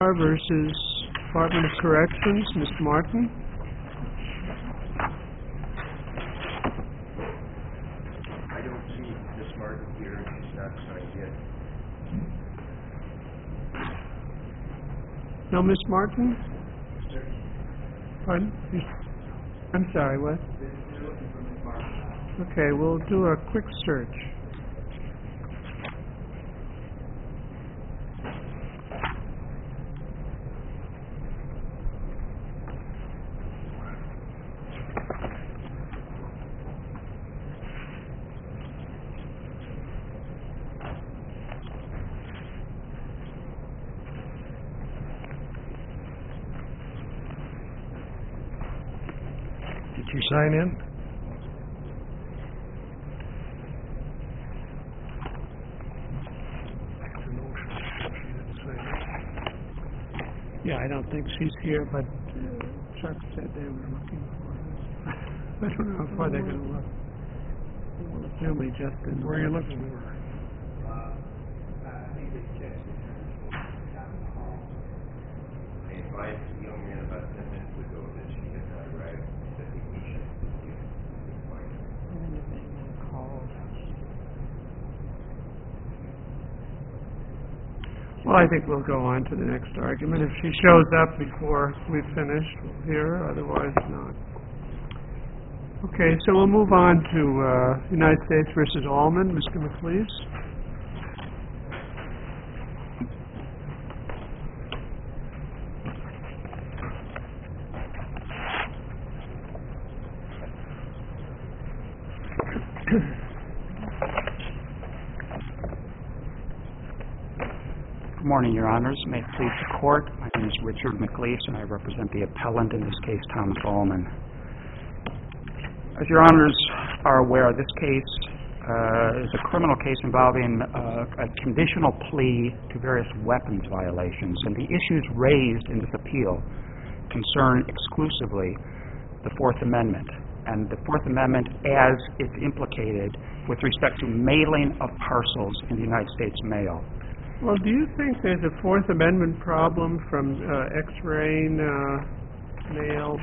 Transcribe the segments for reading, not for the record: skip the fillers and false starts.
versus Department of Corrections, Mr. Martin. I don't see Ms. Martin here, and she's not signed yet. No, Ms. Martin? Sir? Pardon? I'm sorry, what? They're looking for Ms. Martin. Okay, we'll do a quick search. Did you sign in? Yeah, I don't think she's here, but Chuck said they were looking for her. I don't know how far they're going to look. Well, apparently just in... Where are you looking for? I think they checked the down the hall. They advised the young man about 10 minutes ago that she had not arrived. Said he should be quiet. Well, I think we'll go on to the next argument. If she shows up before we've finished, we'll hear her, otherwise not. Okay, so we'll move on to United States versus Allman. Mr. McLeese. Good morning, Your Honors. May it please the Court. My name is Richard McLeese, and I represent the appellant in this case, Thomas Allman. As Your Honors are aware, this case is a criminal case involving a conditional plea to various weapons violations, and the issues raised in this appeal concern exclusively the Fourth Amendment, and the Fourth Amendment as it's implicated with respect to mailing of parcels in the United States mail. Well, do you think there's a Fourth Amendment problem from X-raying mail?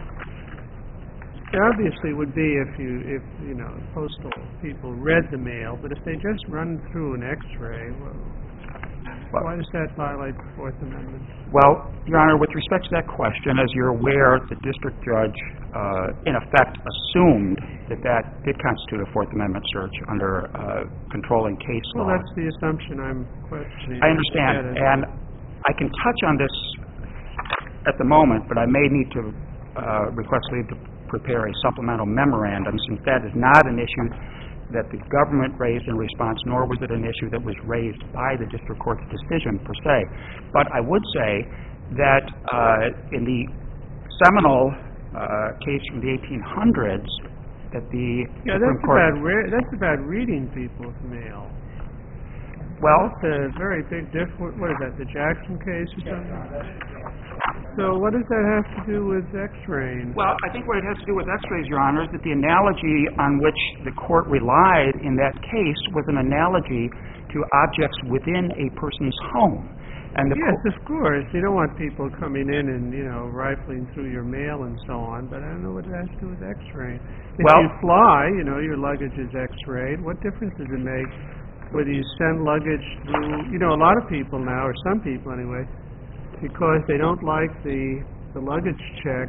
There obviously would be if you know postal people read the mail, but if they just run through an X-ray, well, why does that violate the Fourth Amendment? Well, Your Honor, with respect to that question, as you're aware, the district judge in effect assumed that did constitute a Fourth Amendment search under controlling case law. Well, that's the assumption I'm questioning. I understand, and I can touch on this at the moment, but I may need to request leave to prepare a supplemental memorandum, since that is not an issue that the government raised in response, nor was it an issue that was raised by the district court's decision per se. But I would say that in the seminal case from the 1800s, that the Supreme Court... that's about reading people's mail. Well, that's a very big difference. What is that, the Jackson case or something? So what does that have to do with X-raying? Well, I think what it has to do with X-rays, Your Honor, is that the analogy on which the court relied in that case was an analogy to objects within a person's home. And yes, of course. You don't want people coming in and, rifling through your mail and so on, but I don't know what it has to do with X-raying. If you fly, your luggage is X-rayed. What difference does it make whether you send luggage through... a lot of people now, or some people anyway, because they don't like the luggage check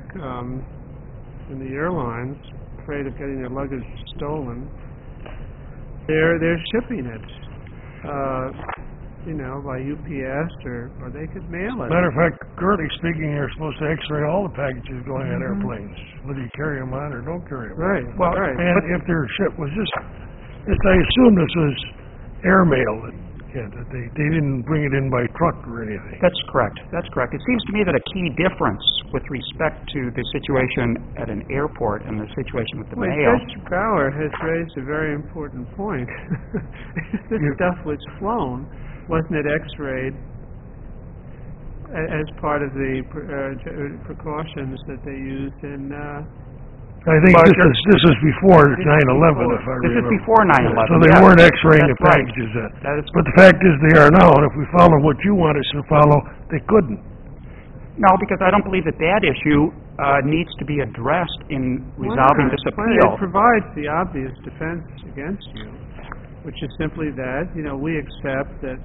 in the airlines, afraid of getting their luggage stolen, they're shipping it, by UPS or they could mail it. Matter of fact, currently speaking, you're supposed to X-ray all the packages going on airplanes, whether you carry them on or don't carry them on. Right. Well, right. And if their ship was just, I assume this was airmail. That they didn't bring it in by truck or anything. That's correct. That's correct. It seems to me that a key difference with respect to the situation at an airport and the situation with the mail... Judge Bauer has raised a very important point. This stuff was flown. Wasn't it X-rayed as part of the precautions that they used in... I think this is before 9/11, if I remember. This is before 9/11. So they weren't X-raying the packages then. But the fact is they are now, and if we follow what you want us to follow, they couldn't. No, because I don't believe that issue needs to be addressed in resolving this appeal. It provides the obvious defense against you, which is simply that, we accept that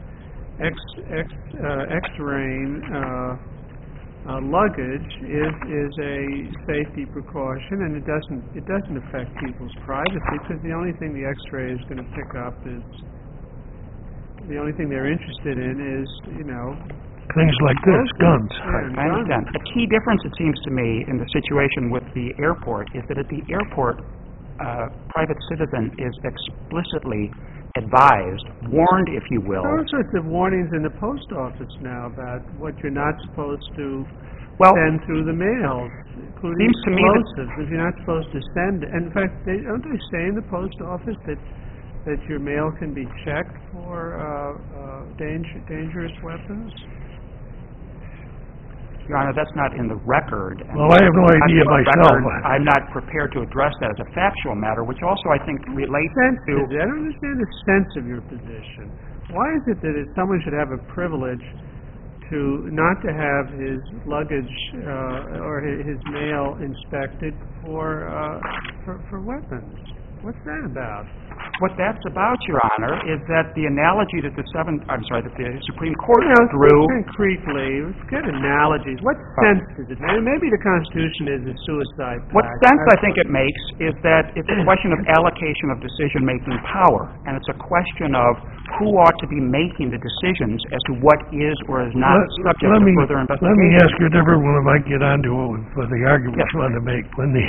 X-Terrain luggage is a safety precaution, and it doesn't affect people's privacy, because the only thing the X-ray is going to pick up is, the only thing they're interested in is, things like this, guns. I understand. A key difference, it seems to me, in the situation with the airport is that at the airport, a private citizen is explicitly advised, warned, if you will. There are all sorts of warnings in the post office now about what you're not supposed to send through the mail, including explosives. If you're not supposed to send, and in fact, don't they say in the post office that your mail can be checked for dangerous weapons? Your Honor, that's not in the record. Well, I have no idea myself. I'm not prepared to address that as a factual matter, which also I think relates to... I don't understand the sense of your position. Why is it that someone should have a privilege to not to have his luggage or his mail inspected for weapons? What's that about? What that's about, Your Honor, is that the analogy that the Supreme Court drew... Concretely, forget analogies. What sense does it make? Maybe the Constitution is a suicide pact. What sense I think it makes is that it's a question of allocation of decision-making power, and it's a question of who ought to be making the decisions as to what is or is not subject to further investigation. Let me ask you a different one if I get onto the argument you want to make.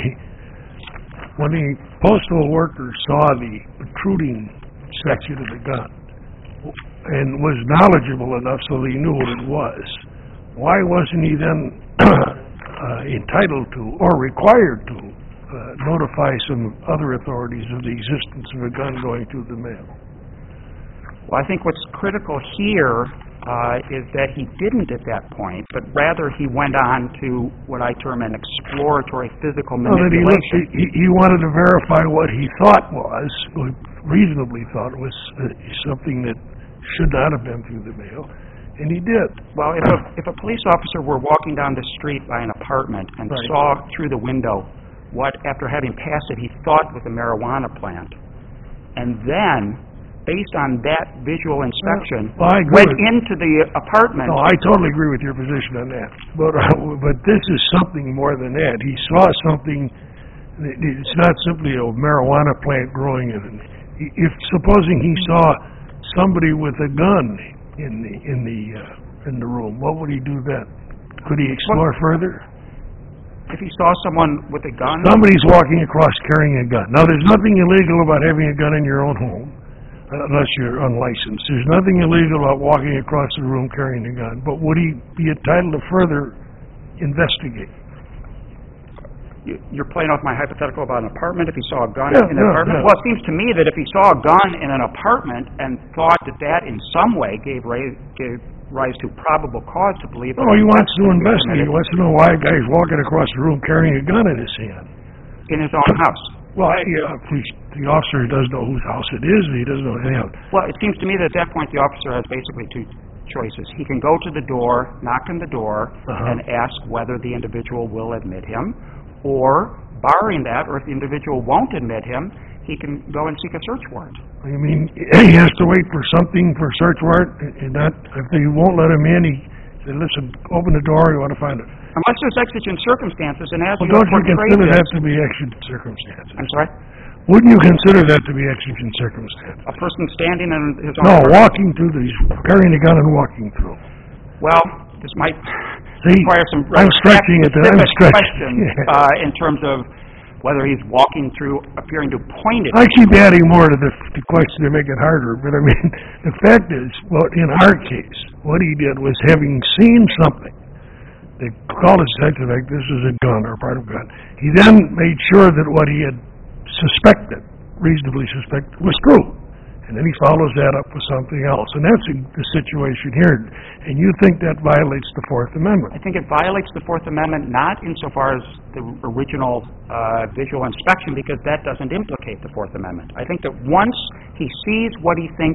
When the postal worker saw the protruding section of the gun and was knowledgeable enough so that he knew what it was, why wasn't he then entitled to or required to notify some other authorities of the existence of a gun going through the mail? Well, I think what's critical here is that he didn't at that point, but rather he went on to what I term an exploratory physical manipulation. He wanted to verify what he thought reasonably thought was something that should not have been through the mail, and he did. Well, if a police officer were walking down the street by an apartment and saw through the window what, after having passed it, he thought was a marijuana plant, and then based on that visual inspection, went into the apartment. No, I totally agree with your position on that. But this is something more than that. He saw something. It's not simply a marijuana plant growing in it. If supposing he saw somebody with a gun in the room, what would he do then? Could he explore further? If he saw someone with a gun? Somebody's walking across carrying a gun. Now, there's nothing illegal about having a gun in your own home, unless you're unlicensed. There's nothing illegal about walking across the room carrying a gun, but would he be entitled to further investigate? You're playing off my hypothetical about an apartment, if he saw a gun in an apartment? Well, it seems to me that if he saw a gun in an apartment and thought that in some way gave rise to probable cause to believe... Oh, he wants to investigate. He wants to know why a guy's walking across the room carrying a gun in his hand. In his own house. Well, the officer does know whose house it is, but he doesn't know anything else. Well, it seems to me that at that point the officer has basically two choices. He can go to the door, knock on the door, and ask whether the individual will admit him, or, barring that, or if the individual won't admit him, he can go and seek a search warrant. You mean he has to wait for something for a search warrant, and not, if they won't let him in, he said, listen, open the door, you want to find it. Unless there's exigent circumstances, and as don't you consider that to be exigent circumstances? I'm sorry? Wouldn't you consider that to be exigent circumstances? A person standing in his own... No, walking through carrying a gun and walking through. Well, this might require some... I'm stretching it. Questions in terms of whether he's walking through, appearing to point it. I keep adding more to the question to make it harder, but I mean, the fact is, well, in our case, what he did was, having seen something, they called it detective, like this is a gun or part of a gun. He then made sure that what he had reasonably suspected, was true. And then he follows that up with something else. And that's the situation here. And you think that violates the Fourth Amendment? I think it violates the Fourth Amendment, not insofar as the original visual inspection, because that doesn't implicate the Fourth Amendment. I think that once he sees what he thinks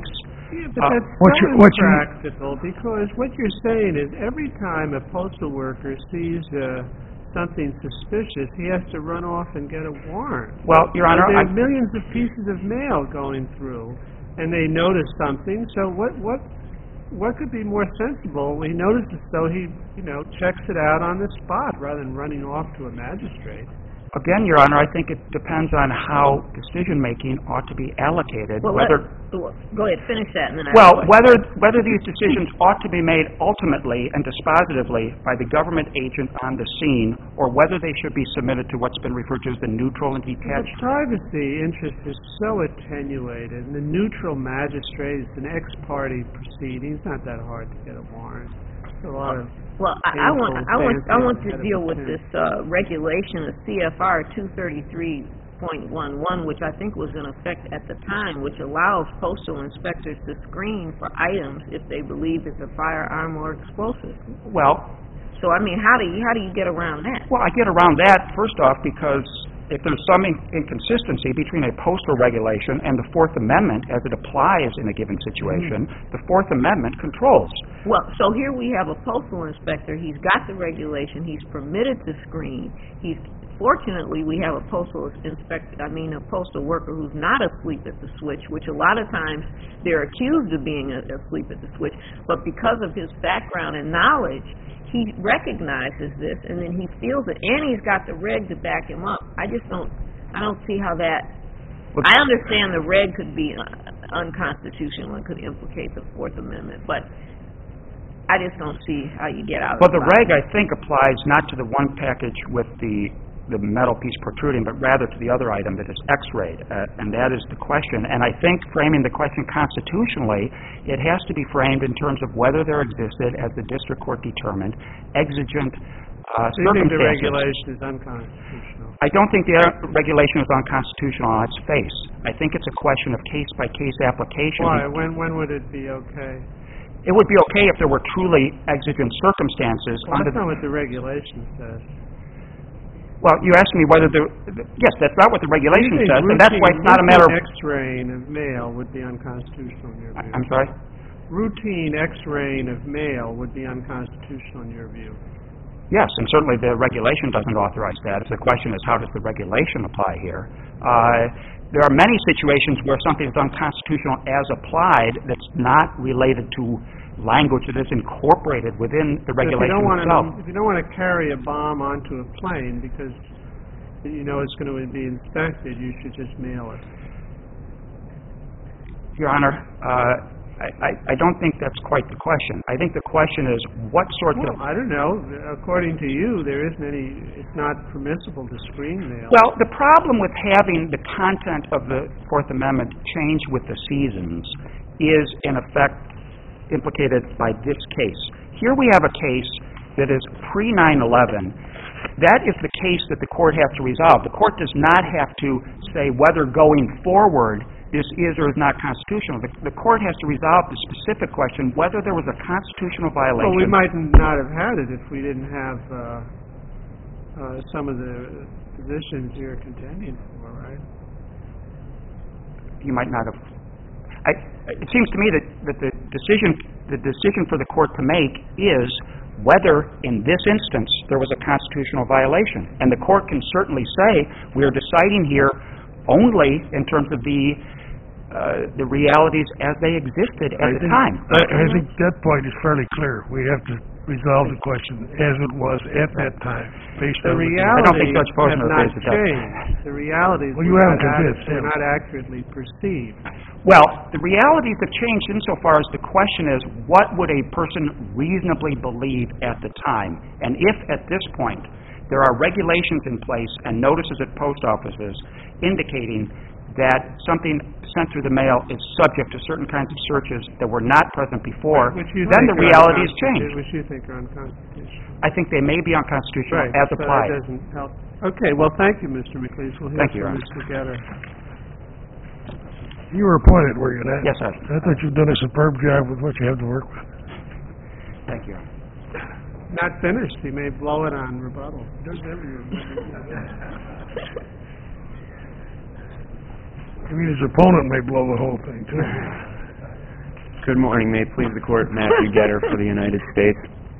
Yeah, but that's so impractical, because what you're saying is every time a postal worker sees something suspicious, he has to run off and get a warrant. Well, Your Honor, there are millions of pieces of mail going through, and they notice something. So what could be more sensible? He notices, so he checks it out on the spot rather than running off to a magistrate. Again, Your Honor, I think it depends on how decision-making ought to be allocated. Well, go ahead, finish that, and then whether these decisions ought to be made ultimately and dispositively by the government agent on the scene, or whether they should be submitted to what's been referred to as the neutral and detached. The privacy interest is so attenuated, and the neutral magistrate is an ex-parte proceeding. It's not that hard to get a warrant. It's a lot of... Well, I want to deal with this regulation of CFR 233.11, which I think was in effect at the time, which allows postal inspectors to screen for items if they believe it's a firearm or explosive. Well, so I mean, how do you get around that? Well, I get around that first off because if there's some inconsistency between a postal regulation and the Fourth Amendment as it applies in a given situation, the Fourth Amendment controls. Well, so here we have a postal inspector. He's got the regulation. He's permitted to screen. Fortunately, we have a postal worker who's not asleep at the switch, which a lot of times they're accused of being asleep at the switch. But because of his background and knowledge, he recognizes this, and then he feels it, and he's got the reg to back him up. I don't see how that... I understand the reg could be unconstitutional and could implicate the Fourth Amendment, but I just don't see how you get out of it. Well, the reg, I think, applies not to the one package with the metal piece protruding, but rather to the other item that is X-rayed, and that is the question. And I think framing the question constitutionally, it has to be framed in terms of whether there existed, as the district court determined, exigent circumstances. So you think the regulation is unconstitutional? I don't think the regulation is unconstitutional on its face. I think it's a question of case-by-case application. Why? When would it be okay? It would be okay if there were truly exigent circumstances. Well, that's not what the regulation says. Well, you asked me whether yes, that's not what the regulation says, and that's why it's not a matter of... X-raying of mail would be unconstitutional in your view. I'm sorry? Routine X-raying of mail would be unconstitutional in your view. Yes, and certainly the regulation doesn't authorize that. The question is, how does the regulation apply here? There are many situations where something is unconstitutional as applied that's not related to language that is incorporated within the regulation itself. If you don't want to carry a bomb onto a plane because you know it's going to be inspected, you should just mail it. Your Honor, I don't think that's quite the question. I think the question is what sort of... I don't know. According to you, it's not permissible to screen mail. Well, the problem with having the content of the Fourth Amendment change with the seasons is, in effect, implicated by this case. Here we have a case that is pre-9/11. That is the case that the court has to resolve. The court does not have to say whether going forward this is or is not constitutional. The court has to resolve the specific question whether there was a constitutional violation. Well, we might not have had it if we didn't have some of the positions you're contending for, right? You might not have. It seems to me that the decision for the court to make is whether, in this instance, there was a constitutional violation. And the court can certainly say we are deciding here only in terms of the realities as they existed at the time. I think that point is fairly clear. We have to resolve the question as it was at that time, based on the realities I don't think Judge Posner have not agrees with that. changed. The realities they're not accurately perceived. Well, the realities have changed insofar as the question is what would a person reasonably believe at the time? And if at this point there are regulations in place and notices at post offices indicating that something sent through the mail is subject to certain kinds of searches that were not present before, then the realities change. Which you think are unconstitutional. I think they may be unconstitutional as applied. That doesn't help. Okay, well, thank you, Mr. McLeese. We'll hear from Mr. Getter. You were appointed, were you not? Yes, sir. I thought you've done a superb job with what you have to work with. Thank you. Not finished. He may blow it on rebuttal. He does everything. I mean, his opponent may blow the whole thing, too. Good morning. May it please the Court, Matthew Getter for the United States.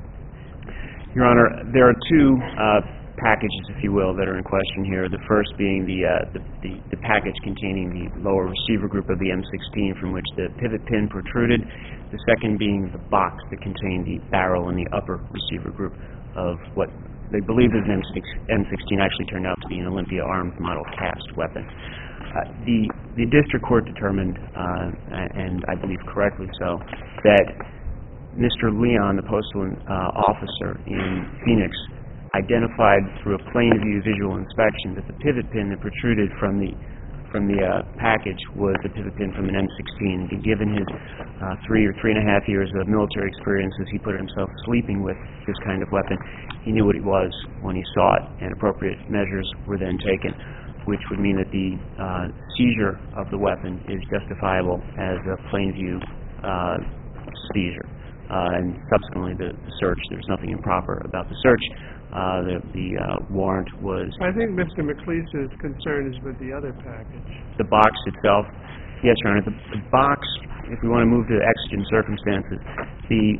Your Honor, there are two packages, if you will, that are in question here. The first being the package containing the lower receiver group of the M16 from which the pivot pin protruded. The second being the box that contained the barrel and the upper receiver group of what they believe is an M16 actually turned out to be an Olympia Arms model cast weapon. The district court determined, and I believe correctly so, that Mr. Leon, the postal officer in Phoenix, identified through a plain view visual inspection that the pivot pin that protruded from the package was the pivot pin from an M16. And given his 3 or 3.5 years of military experience as he put himself sleeping with this kind of weapon, he knew what it was when he saw it, and appropriate measures were then taken, which would mean that the seizure of the weapon is justifiable as a plain view seizure. And subsequently the search, there's nothing improper about the search. The warrant was... I think Mr. McLeese's concern is with the other package. The box itself, yes, Your Honor, the box, if we want to move to exigent circumstances, the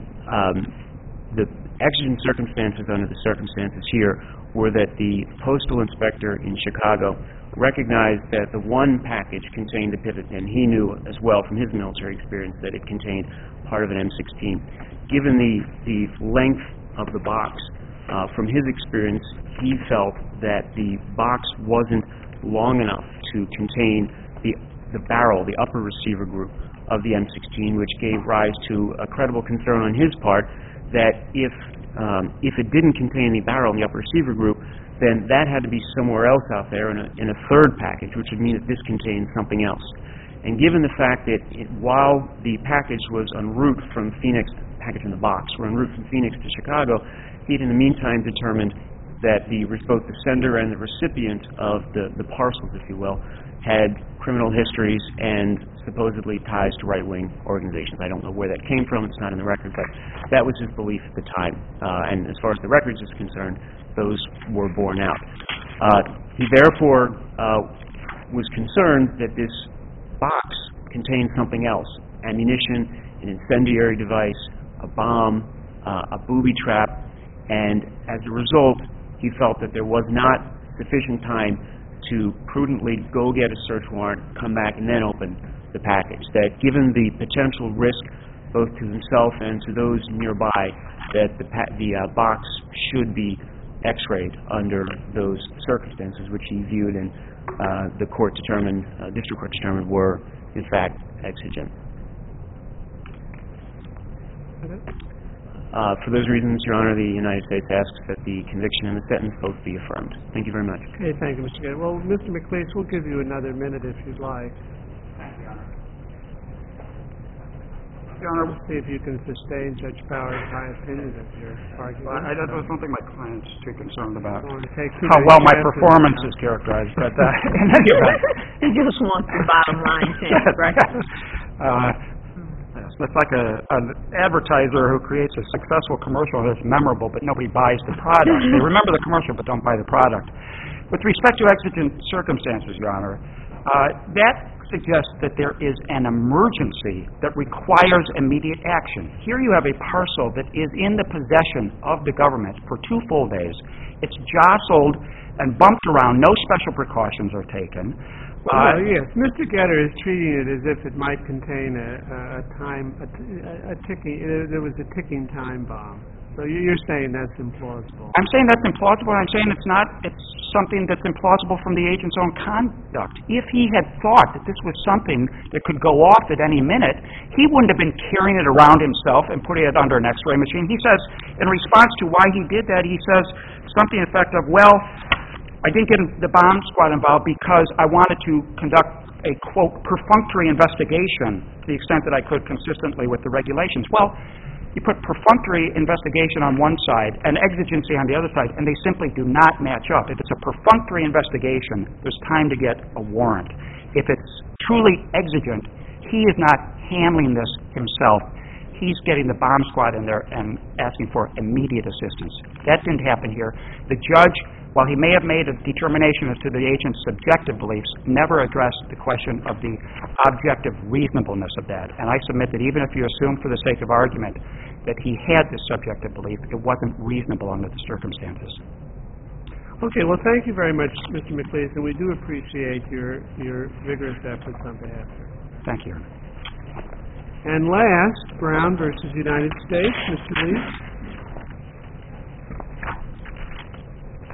exigent circumstances under the circumstances here were that the postal inspector in Chicago recognized that the one package contained the pivot pin. He knew as well from his military experience that it contained part of an M16. Given the length of the box, from his experience, he felt that the box wasn't long enough to contain the barrel, the upper receiver group of the M16, which gave rise to a credible concern on his part that if it didn't contain the barrel in the upper receiver group, then that had to be somewhere else out there in a third package, which would mean that this contained something else. And given the fact that while the package was en route from Phoenix, package in the box, were en route from Phoenix to Chicago, he'd in the meantime determined that both the sender and the recipient of the parcels, if you will, had criminal histories and supposedly ties to right-wing organizations. I don't know where that came from. It's not in the record, but that was his belief at the time. And as far as the records is concerned, those were borne out. He therefore was concerned that this box contained something else: ammunition, an incendiary device, a bomb, a booby trap, and as a result, he felt that there was not sufficient time to prudently go get a search warrant, come back, and then open the package. That given the potential risk both to himself and to those nearby, that the box should be X-rayed under those circumstances, which he viewed and the court determined, district court determined, were in fact exigent. For those reasons, Your Honor, the United States asks that the conviction and the sentence both be affirmed. Thank you very much. Okay, thank you, Mr. Gator. Well, Mr. McLeese, we'll give you another minute if you'd like. Thank you, Your Honor. Your Honor, we'll see if you can sustain Judge Powers' high opinion of your argument. That was something my client's too concerned about. I don't want to take too How many well my chances. performance is characterized, but in any event. He just wants the bottom line change, right? It's like an advertiser who creates a successful commercial that's memorable, but nobody buys the product. They remember the commercial, but don't buy the product. With respect to exigent circumstances, Your Honor, that suggests that there is an emergency that requires immediate action. Here you have a parcel that is in the possession of the government for 2 full days. It's jostled and bumped around. No special precautions are taken. Yes, Mr. Getter is treating it as if it might contain a ticking. There was a ticking time bomb. So you're saying that's implausible. I'm saying that's implausible. I'm saying it's not. It's something that's implausible from the agent's own conduct. If he had thought that this was something that could go off at any minute, he wouldn't have been carrying it around himself and putting it under an X-ray machine. He says, in response to why he did that, he says something to the effect of, well, I didn't get the bomb squad involved because I wanted to conduct a, quote, perfunctory investigation to the extent that I could consistently with the regulations. Well, you put perfunctory investigation on one side and exigency on the other side, and they simply do not match up. If it's a perfunctory investigation, there's time to get a warrant. If it's truly exigent, he is not handling this himself. He's getting the bomb squad in there and asking for immediate assistance. That didn't happen here. The judge while he may have made a determination as to the agent's subjective beliefs, never addressed the question of the objective reasonableness of that. And I submit that even if you assume for the sake of argument that he had this subjective belief, it wasn't reasonable under the circumstances. Okay, well, thank you very much, Mr. McLeese, we do appreciate your vigorous efforts on behalf of her. Thank you. And last, Brown versus United States, Mr. Lees.